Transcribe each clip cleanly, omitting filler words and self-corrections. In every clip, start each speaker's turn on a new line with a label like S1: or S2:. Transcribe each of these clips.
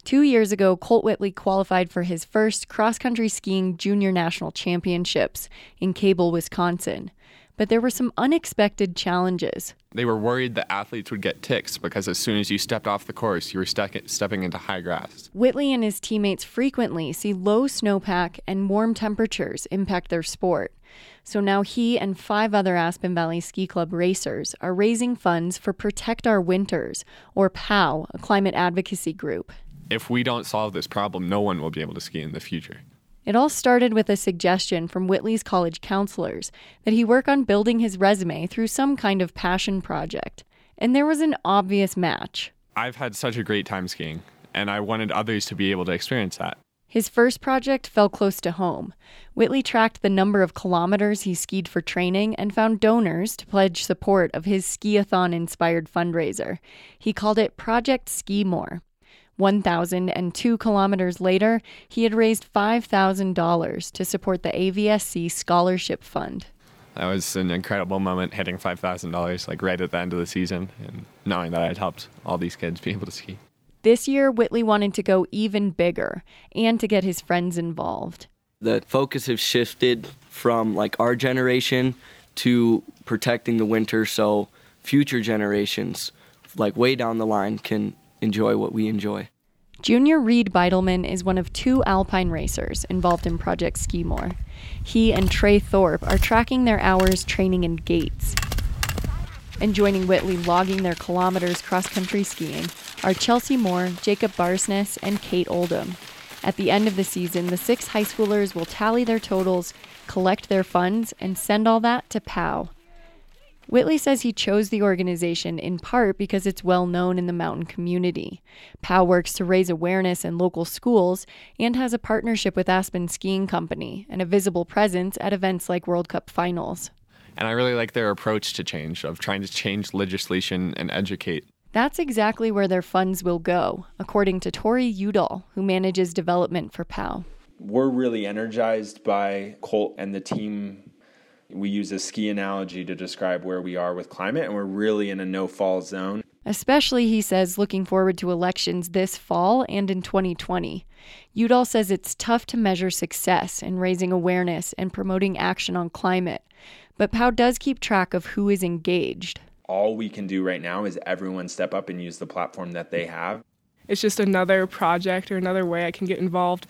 S1: 2 years ago, Colt Whitley qualified for his first cross-country skiing junior national championships in Cable, Wisconsin. But there were some unexpected challenges.
S2: They were worried that athletes would get ticks because as soon as you stepped off the course, you were stepping into high grass.
S1: Whitley and his teammates frequently see low snowpack and warm temperatures impact their sport. So now he and 5 other Aspen Valley Ski Club racers are raising funds for Protect Our Winters, or POW, a climate advocacy group.
S2: If we don't solve this problem, no one will be able to ski in the future.
S1: It all started with a suggestion from Whitley's college counselors that he work on building his resume through some kind of passion project. And there was an obvious match.
S2: I've had such a great time skiing, and I wanted others to be able to experience that.
S1: His first project fell close to home. Whitley tracked the number of kilometers he skied for training and found donors to pledge support of his ski-a-thon-inspired fundraiser. He called it Project Ski More. 1,002 kilometers later, he had raised $5,000 to support the AVSC Scholarship Fund.
S2: That was an incredible moment, hitting $5,000 right at the end of the season and knowing that I had helped all these kids be able to ski.
S1: This year, Whitley wanted to go even bigger and to get his friends involved.
S3: The focus has shifted from our generation to protecting the winter so future generations, way down the line, can enjoy what we enjoy.
S1: Junior Reed Beidelman is one of 2 alpine racers involved in Project Ski More. He and Trey Thorpe are tracking their hours training in gates. And joining Whitley logging their kilometers cross-country skiing are Chelsea Moore, Jacob Barsness, and Kate Oldham. At the end of the season, the 6 high schoolers will tally their totals, collect their funds, and send all that to POW. Whitley says he chose the organization in part because it's well known in the mountain community. POW works to raise awareness in local schools and has a partnership with Aspen Skiing Company and a visible presence at events like World Cup finals.
S2: And I really like their approach to change, of trying to change legislation and educate.
S1: That's exactly where their funds will go, according to Tori Udall, who manages development for POW.
S4: We're really energized by Colt and the team. We use a ski analogy to describe where we are with climate, and we're really in a no-fall zone.
S1: Especially, he says, looking forward to elections this fall and in 2020. Udall says it's tough to measure success in raising awareness and promoting action on climate, but POW does keep track of who is engaged.
S4: All we can do right now is everyone step up and use the platform that they have.
S5: It's just another project or another way I can get involved.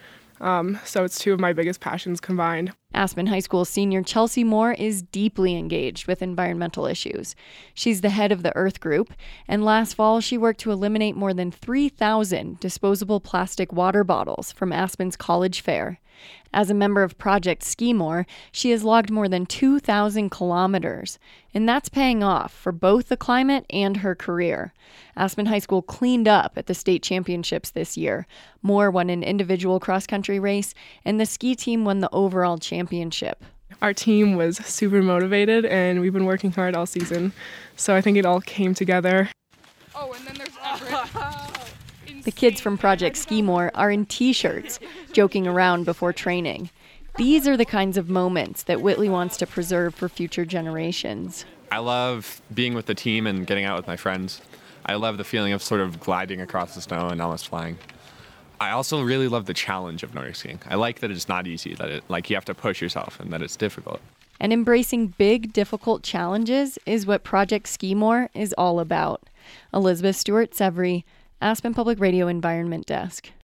S5: So it's 2 of my biggest passions combined.
S1: Aspen High School senior Chelsea Moore is deeply engaged with environmental issues. She's the head of the Earth Group, and last fall she worked to eliminate more than 3,000 disposable plastic water bottles from Aspen's college fair. As a member of Project Ski More, she has logged more than 2,000 kilometers, and that's paying off for both the climate and her career. Aspen High School cleaned up at the state championships this year. Moore won an individual cross-country race, and the ski team won the overall championship.
S5: Our team was super motivated, and we've been working hard all season, so I think it all came together.
S6: Oh, and then there's Everett.
S1: The kids from Project Ski More are in T-shirts, joking around before training. These are the kinds of moments that Whitley wants to preserve for future generations.
S2: I love being with the team and getting out with my friends. I love the feeling of sort of gliding across the snow and almost flying. I also really love the challenge of Nordic skiing. I like that it's not easy, that you have to push yourself and that it's difficult.
S1: And embracing big, difficult challenges is what Project Ski More is all about. Elizabeth Stewart-Severy, Aspen Public Radio Environment Desk.